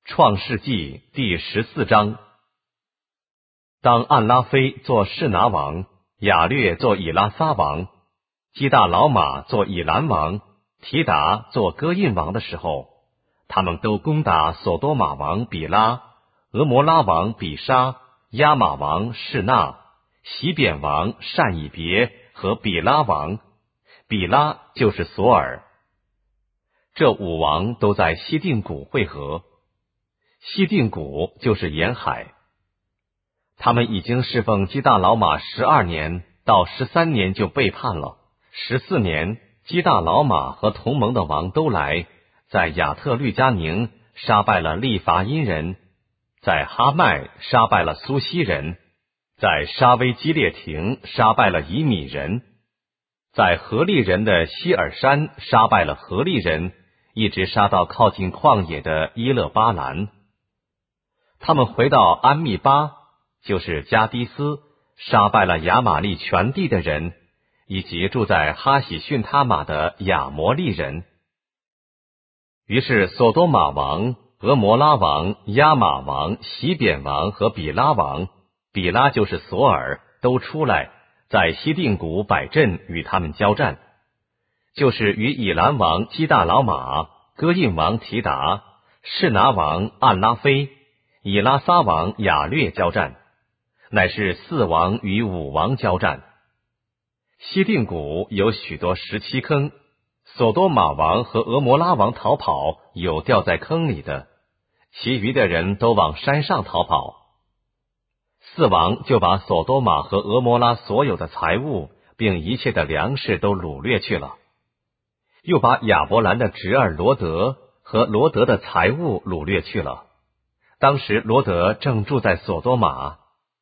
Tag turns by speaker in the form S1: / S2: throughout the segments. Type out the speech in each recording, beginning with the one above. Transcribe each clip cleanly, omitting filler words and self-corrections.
S1: 创世纪第14章。当暗拉菲做示拿王，雅略做以拉撒王，基大老马做以兰王，提达做哥印王的时候，他们都攻打索多玛王比拉、俄摩拉王比沙、亚玛王示那、洗扁王善以别和比拉王，比拉就是索尔。这5王都在西定谷会合，西定谷就是沿海。他们已经侍奉基大老马12年，到13年就背叛了。14年，基大老马和同盟的王都来，在亚特律加宁杀败了利伐因人，在哈麦杀败了苏西人，在沙威基列亭杀败了以米人，在何利人的希尔山杀败了何利人，一直杀到靠近旷野的伊勒巴兰。他们回到安密巴，就是加迪斯，杀败了亚玛利全地的人，以及住在哈喜逊他玛的亚摩利人。于是索多玛王、俄摩拉王、亚玛王、洗扁王和比拉王，比拉就是索尔，都出来，在西定谷摆阵与他们交战，就是与以兰王基大老马、哥印王提达、示拿王暗拉菲、以拉撒王雅略交战，乃是4王与5王交战。西定谷有许多石漆坑，索多玛王和俄摩拉王逃跑，有掉在坑里的，其余的人都往山上逃跑。4王就把索多玛和俄摩拉所有的财物并一切的粮食都掳掠去了，又把亚伯兰的侄儿罗德和罗德的财物掳掠去了。当时罗德正住在索多玛。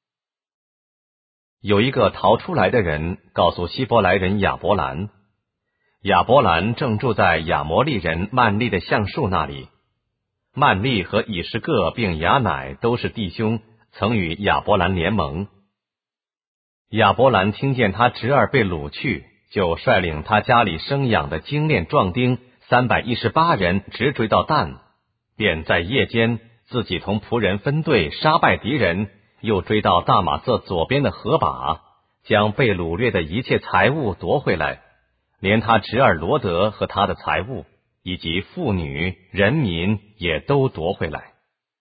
S1: 有一个逃出来的人告诉希伯来人亚伯兰，亚伯兰正住在亚摩利人曼利的橡树那里。曼利和以实各并雅乃都是弟兄，曾与亚伯兰联盟。亚伯兰听见他侄儿被掳去，就率领他家里生养的精练壮丁318人直追到但，便在夜间自己同仆人分队杀败敌人，又追到大马色左边的河把，将被掳掠的一切财物夺回来，连他侄儿罗德和他的财物，以及妇女人民也都夺回来。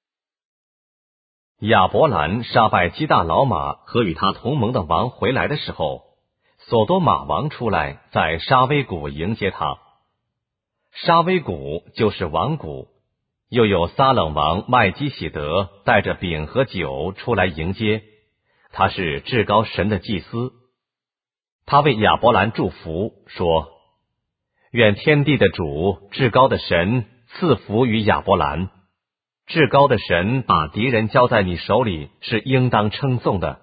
S1: 亚伯兰杀败基大老马和与他同盟的王回来的时候，索多玛王出来，在沙威谷迎接他。沙威谷就是王谷，又有撒冷王麦基喜德带着饼和酒出来迎接，他是至高神的祭司。他为亚伯兰祝福，说：愿天地的主，至高的神赐福于亚伯兰。至高的神把敌人交在你手里，是应当称颂的。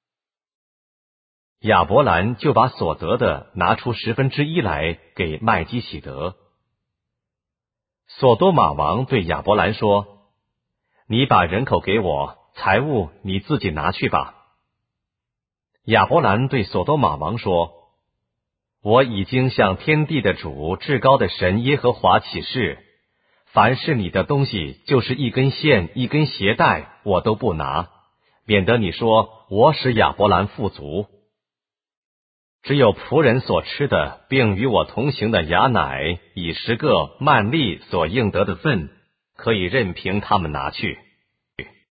S1: 亚伯兰就把所得的拿出1/10来给麦基喜德。索多玛王对亚伯兰说：你把人口给我，财物你自己拿去吧。亚伯兰对索多玛王说：我已经向天地的主，至高的神耶和华起誓，凡是你的东西，就是一根线一根鞋带，我都不拿，免得你说我使亚伯兰富足。只有仆人所吃的，并与我同行的雅乃、以实各、曼利所应得的份，可以任凭他们拿去。